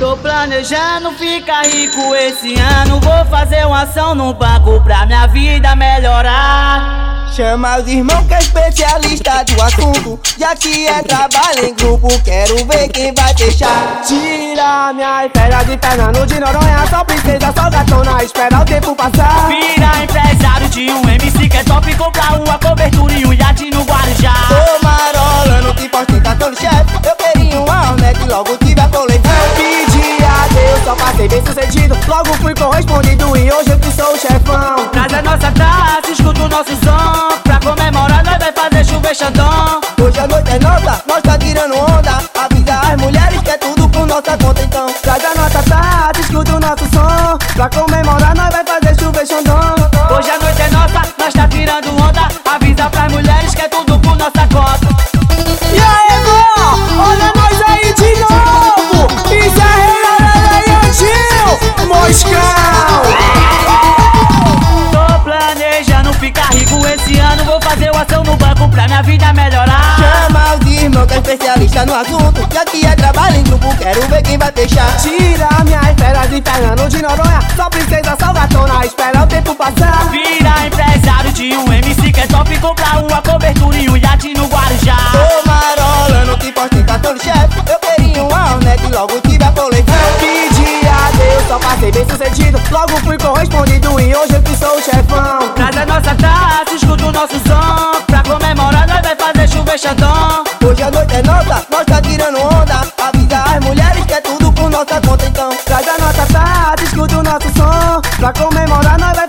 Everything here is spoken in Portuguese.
Tô planejando ficar rico esse ano. Vou fazer uma ação no banco pra minha vida melhorar. Chama os irmãos que é especialista do assunto. Já que é trabalho em grupo, quero ver quem vai fechar. Tira minha férias de Fernando de Noronha. Só princesa, só gatona, espera o tempo passar. Vira empresário de um MC que é top. Comprar uma cobertura e um iate no Guarujá. Tô marolando, tipo ostentação do chefe. Eu queria um Hornet e logo tive a coleção. Pedi a Deus, só passei bem sucedido. Logo fui correspondido e hoje eu que sou o chefão. Traz a nossa taça, escuta o nosso som. Pra comemorar nós vai fazer chover xandão. Hoje a noite é nossa, nós tá tirando onda. Avisa as mulheres que é tudo por nossa conta então. Traz a nossa taça, escuta o nosso som. Pra comemorar nós vai fazer chover xandão. Hoje a noite é nossa, nós tá tirando onda. Avisa pras mulheres que é tudo por nossa conta. E aí, vó, olha nós aí de novo. Isso é Real Moscão. Tô planejando ficar rico esse ano. Vou fazer uma ação no banco pra minha vida melhorar. Chama os irmãos que é especialista no assunto. Já que é trabalho em grupo, quero ver quem vai fechar. Tira minhas férias de Fernando de Noronha. Só princesa, só gatona, espera o tempo passar. Vira empresário de um MC que é top. Comprar uma cobertura e um iate no Guarujá. Tô marolando, tipo ostentação do chefe. Eu queria um Hornet e logo tive a coleção. Pedi a Deus, só passei bem sucedido. Logo fui correspondido e hoje eu que sou o chefão. Traz a nossa taça, escuta o nosso som. Pra comemorar nós vai fazer chover xandão. Hoje a noite é nossa, nós tá tirando onda. Avisa as mulheres que é tudo por nossa conta então. Traz a nossa taça, escuta o nosso som. Pra comemorar nós vai